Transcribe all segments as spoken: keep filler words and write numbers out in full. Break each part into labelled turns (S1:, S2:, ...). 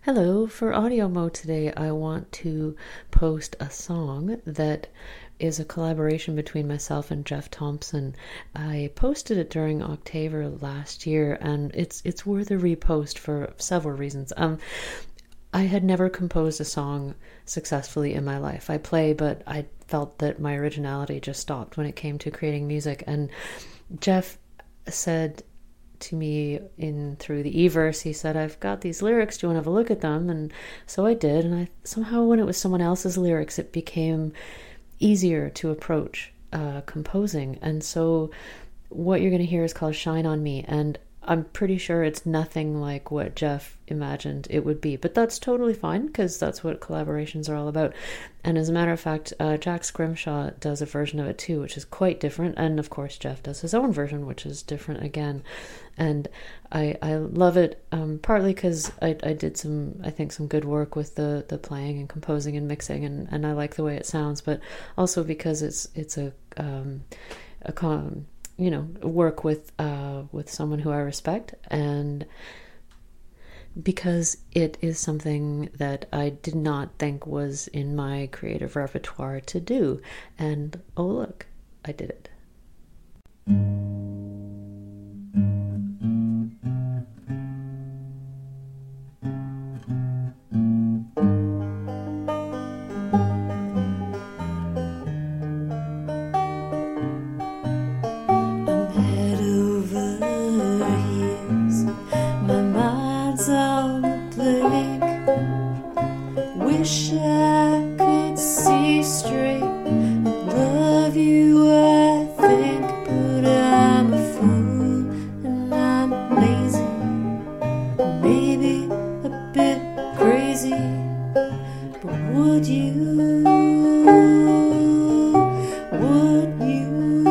S1: Hello, for audio mode today, I want to post a song that is a collaboration between myself and Jeff Thompson. I posted it during October last year, and it's it's worth a repost for several reasons. Um, I had never composed a song successfully in my life. I play, but I felt that my originality just stopped when it came to creating music. And Jeff said to me in through the e-verse, he said, I've got these lyrics, do you want to have a look at them? And so I did, and I somehow when it was someone else's lyrics, it became easier to approach uh, composing. And so what you're going to hear is called Shine on Me, and I'm pretty sure it's nothing like what Jeff imagined it would be, but that's totally fine because that's what collaborations are all about. And as a matter of fact, uh, Jack Scrimshaw does a version of it too, which is quite different. And of course, Jeff does his own version, which is different again. And I I love it um, partly because I, I did some, I think, some good work with the, the playing and composing and mixing, and, and I like the way it sounds, but also because it's it's a um, a con. you know, work with uh, with someone who I respect, and because it is something that I did not think was in my creative repertoire to do. And oh look, I did it.
S2: Wish I could see straight and love you, I think, but I'm a fool and I'm lazy, maybe a bit crazy. But would you, would you,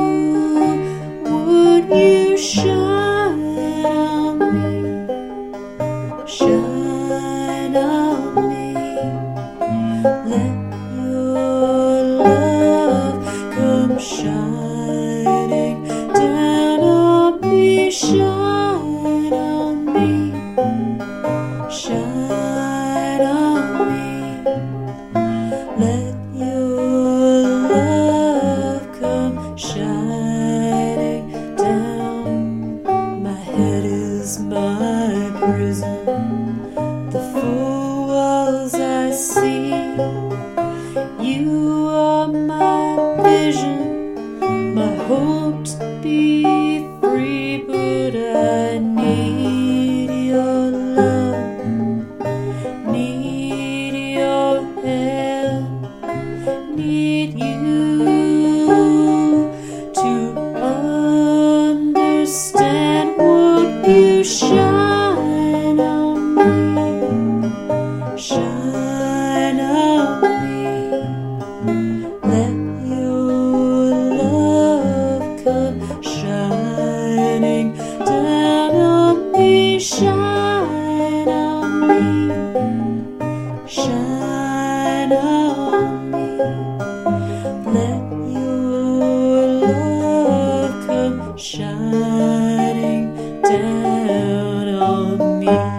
S2: would you shine on me, shine on me? Let your love come shining down on me, shine on me, shine on me. Let your love come shining down. My head is my prison, the four walls I see. You are my vision, my hope to be free, but I need your love, need your help, need you to understand. Would you shine on me, shine on me? Let your love come shining down on me, shine on me, shine on me. Let your love come shining down on me.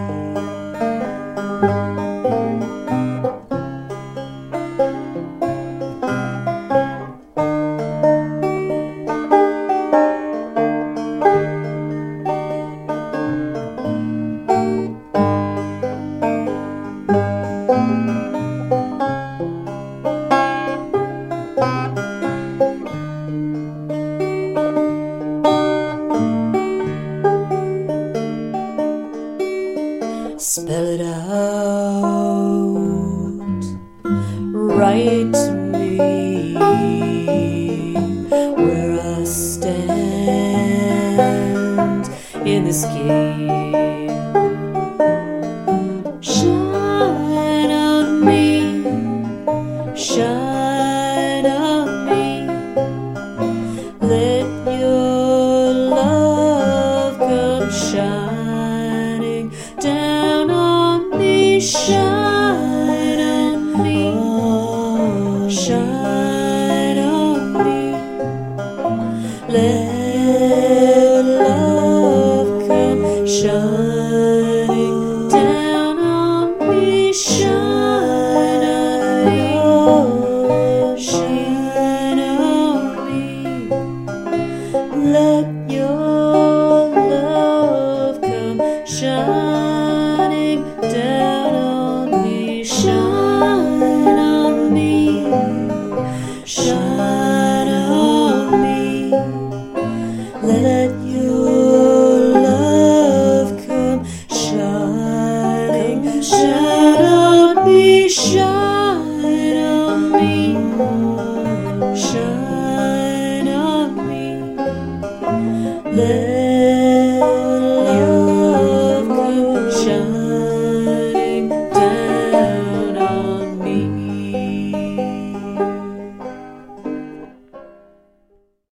S2: Spell it out, write to me where I stand in this game. Shine on me, shine on me. Let your love come shining down on me, shine on me, shine on me. Let love come shining down on me. shining down on me, shine on me, shine on me. Let your love come shining down on me, shine on me, shine on me. Let